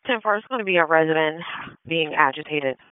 10-4 is going to be a resident being agitated.